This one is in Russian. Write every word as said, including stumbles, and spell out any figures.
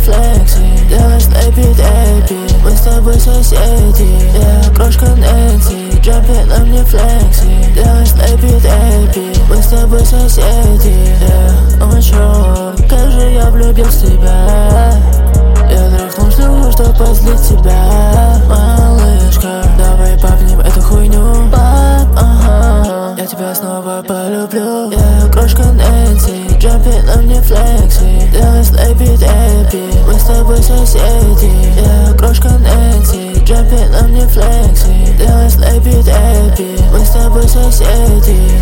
флекси. Делай снайпит эпи, мы с тобой соседи. Я крошка Нэнси, джампи на мне флекси. Делай снайпит эпи, мы с тобой соседи. Yeah. Oh чё, как же я влюбился в тебя. Я трахнул шлюху, чтоб позлить тебя. Малышка, давай попнем эту хуйню. Пап, ага, я тебя снова полюблю. Я крошка Нэнси, джампи на мне флекси. Делай снайпит эпи, мы с тобой соседи. Я крошка Нэнси, джампи на мне флекси. Делай снайпит эпи, мы с тобой соседи.